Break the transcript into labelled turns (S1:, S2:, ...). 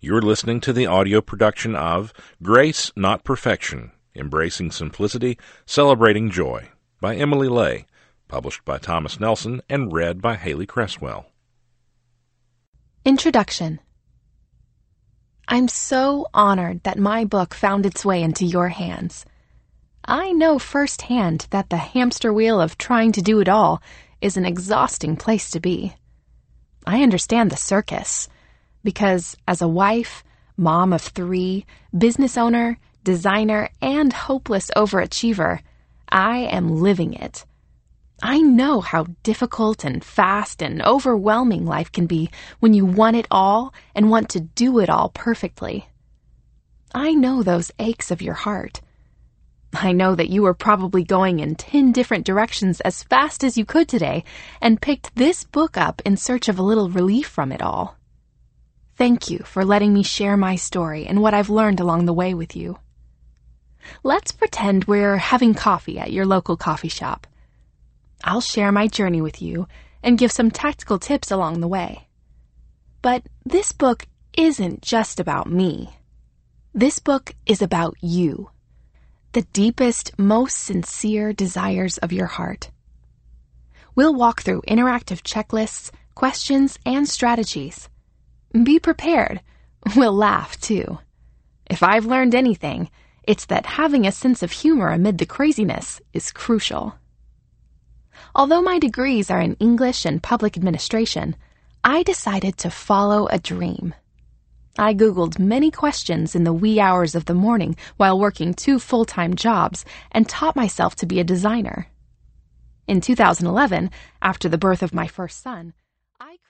S1: You're listening to the audio production of Grace, Not Perfection, Embracing Simplicity, Celebrating Joy by Emily Ley, published by Thomas Nelson and read by Haley Cresswell.
S2: Introduction. I'm so honored that my book found its way into your hands. I know firsthand that the hamster wheel of trying to do it all is an exhausting place to be. I understand the circus, because as a wife, mom of 3, business owner, designer, and hopeless overachiever, I am living it. I know how difficult and fast and overwhelming life can be when you want it all and want to do it all perfectly. I know those aches of your heart. I know that you were probably going in 10 different directions as fast as you could today and picked this book up in search of a little relief from it all. Thank you for letting me share my story and what I've learned along the way with you. Let's pretend we're having coffee at your local coffee shop. I'll share my journey with you and give some tactical tips along the way. But this book isn't just about me. This book is about you, the deepest, most sincere desires of your heart. We'll walk through interactive checklists, questions, and strategies. Be prepared. We'll laugh, too. If I've learned anything, it's that having a sense of humor amid the craziness is crucial. Although my degrees are in English and public administration, I decided to follow a dream. I Googled many questions in the wee hours of the morning while working 2 full-time jobs and taught myself to be a designer. In 2011, after the birth of my first son, I